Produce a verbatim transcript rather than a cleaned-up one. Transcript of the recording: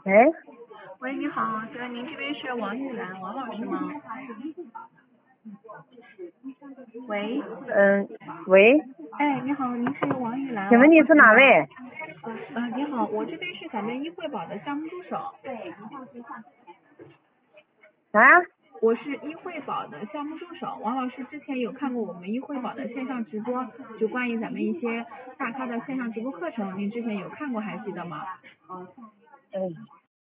哎， 喂，你好，请问您这边是王玉兰王老师吗？喂， 嗯，喂， 哎，你好，您是王玉兰请问你是王老师吗？ 哪位？ 呃，你好，我这边是咱们易惠宝的项目助手， 啊？ 我是易惠宝的项目助手。王老师之前有看过我们易惠宝的线上直播，就关于咱们一些大咖的线上直播课程，您之前有看过还记得吗？ 嗯，